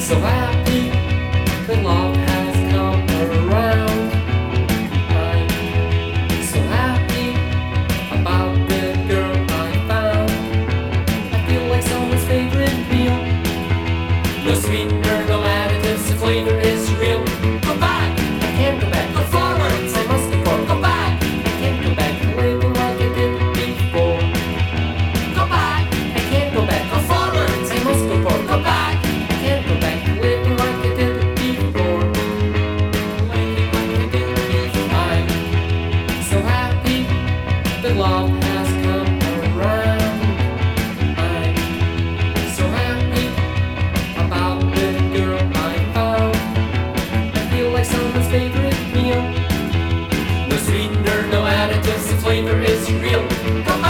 So happy that love has come around. I'm so happy about the girl I found. I feel like someone's favorite meal. No sweetener, no additives, the flavor is real. Go back, I can't go back. Go forwards, I must go forward. Go back, I can't go back. Living like I did before. Go back, I can't go back. Go forwards, I must go forward. Go back. Can't go back, living like I did before. Living like I did before. I'm so happy that love has come around. I'm so happy about the girl I found. I feel like someone's favorite meal. No sweetener, no additives, the flavor is real. Come